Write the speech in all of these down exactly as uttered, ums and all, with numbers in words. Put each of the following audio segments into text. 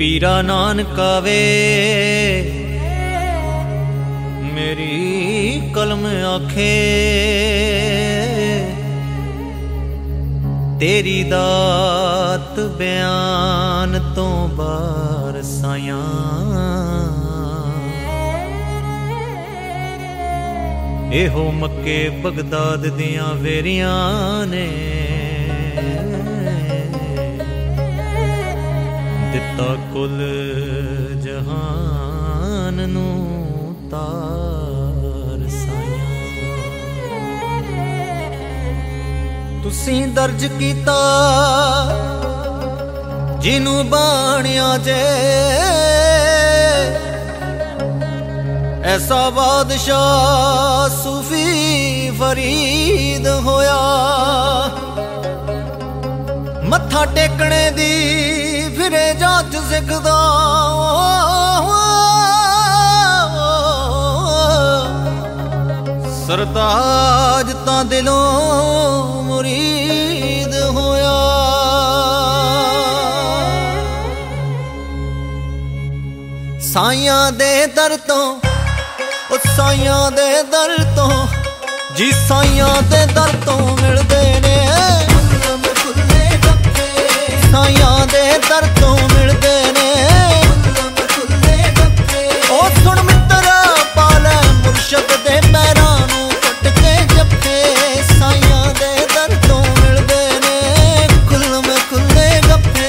पीरा नानका वे मेरी कलम आखे तेरी दात बयान तो बार साया एहो मक्के बगदाद दियां वेरियां ने दिता कुल जहान नू तार साया तुसी दर्ज कीता जिनू बाणिया जे ऐसा बादशाह सूफी फरीद होया मत्था टेकने दी फिरे जाच सिखदा सरताज तां दिलों मुरीद होया साइयां दे दर तो साइयां दे दर तो जी साइयां दे दर तो मिलदे ने साइयां दे दर तो मिलदे ने ओ सुन मित्रा पाले मुर्शद दे पैरां नूं कट के जप्पे साइयां दे दर तो मिलदे ने खुल्लम खुल्ले गप्पे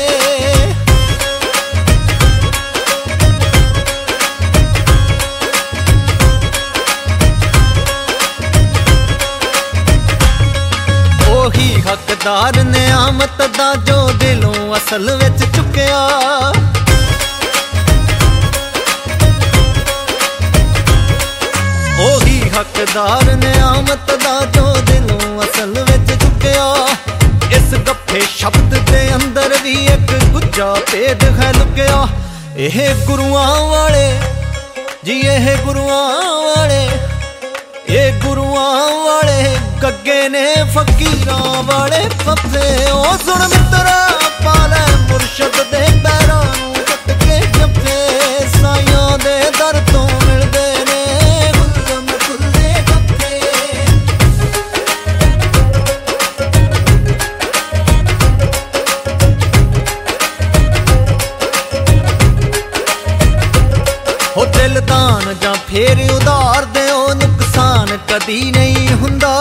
हकदार ने आमत दा जो दिलों असल विच चुकिया ओही हकदार ने आमत दा जो दिलों असल विच चुकिया इस गप्फे शब्द दे अंदर भी एक गुज्जा भेद है लुकिया एह गुरुआं वाले जी एह गुरुआं वाले ये गुरुआं वाले गग्गे ने फकीरां वाले फफे ओ सुन मित्रा पाले मुर्शद दे पैरां नूं कट के जप्पे साइयां दे दर तो मिलदे ने खुल्लम खुल्ले गप्पे हो दिलदान जां फेर उधार दे ओ नुकसान कदी नहीं हुंदा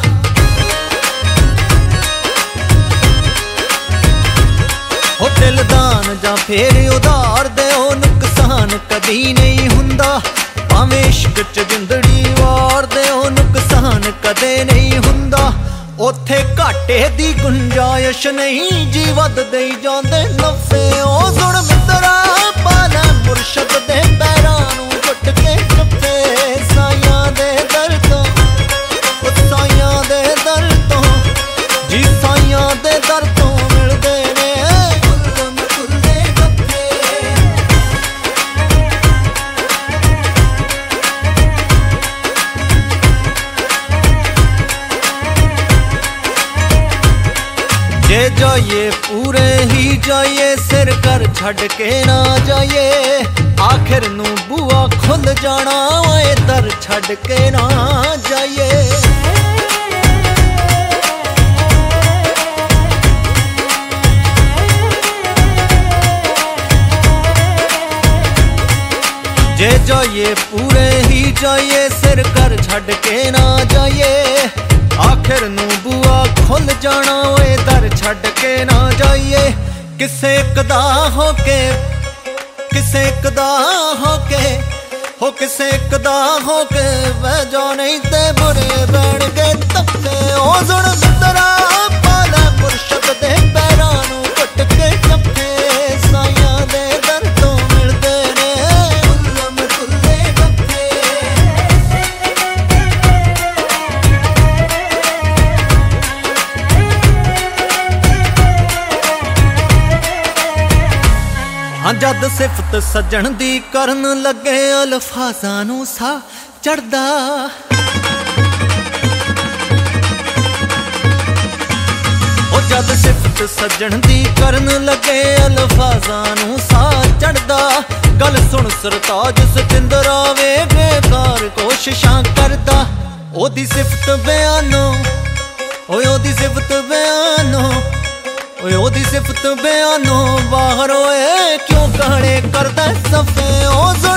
हो दिलदान जां फेर उधार दे ओ नुकसान कदी नहीं हुंदा भावें इश्क च जिंदड़ी वार दे ओ नुकसान कदे नहीं हुंदा ओथे घाटे दी गुंजाइश नहीं जी वध देई जांदे नफे ओ सुन मित्रा पाले मुर्शद दे पैरां नूं घुट के जप्पे साइयां दे दर तो साइयां दे दर तो जी साइयां दे दर तो मिलदे ने खुल्लम खुल्ले गप्पे जे जाइए पूरे ही जाइए सिर कर छड़ के ना जाइए आखिर नू बुआ खुल जाना ओए दर छड़ के ना जाइए जे जाइए पूरे ही जाइए सिर कर छड़ के ना जाइए आखिर नू बुआ खुल जाना ओए दर छड़ के ना जाइए किसे कदा होके किसे कदा होके हो किसे कदा होके वह जा नहीं ते बुरे बैठ के तक्के ओ सुन मित्रा पाले मुर्शद दे पैरां नूं घुट के जप्पे साइयां दे दर तो मिलदे ने खुल्लम खुल्ले गप्पे हाँ जद सिफत सजन दी करन लगे अल्फाजां नूं सा चढ़दा जद सिफत सजन दी करन लगे अल्फाजां नूं सा सुन सरताज सतिंदर आवे बेकार कोशिशां करदा ओदी सिफत बयानो ओए ओदी सिफत बयानो ओए ओदी सिफत बयानो बाहर ओए क्यों कहने करदा सफे ओ